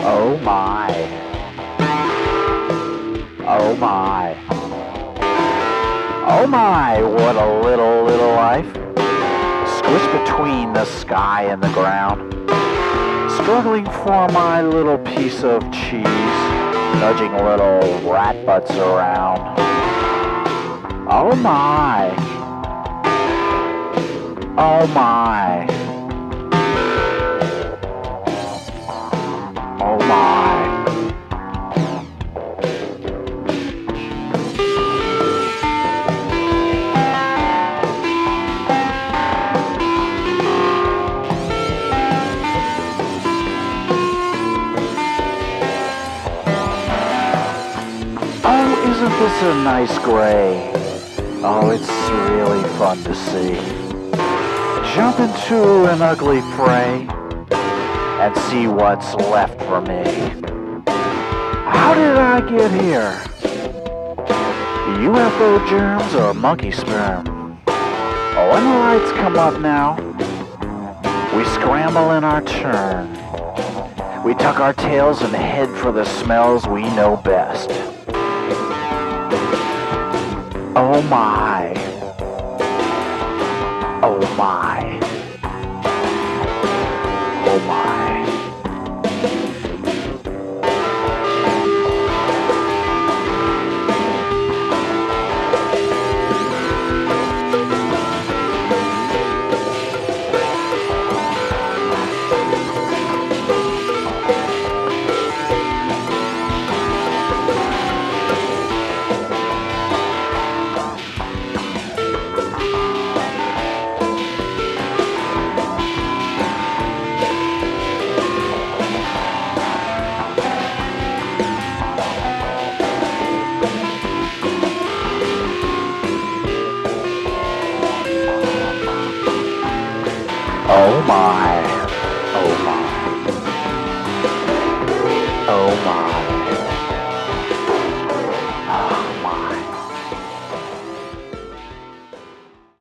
Oh my. Oh my. Oh my, what a little life. Squished between the sky and the ground. Struggling for my little piece of cheese. Nudging little rat butts around. Oh my. Oh my. Oh my. Oh, isn't this a nice gray? Oh, it's really fun to see. Jump into an ugly fray and see what's left for me. How did I get here? UFO germs or monkey sperm? Oh, when the lights come up now, we scramble in our turn. We tuck our tails and head for the smells we know best. Oh my. Oh my. Oh my. Oh my.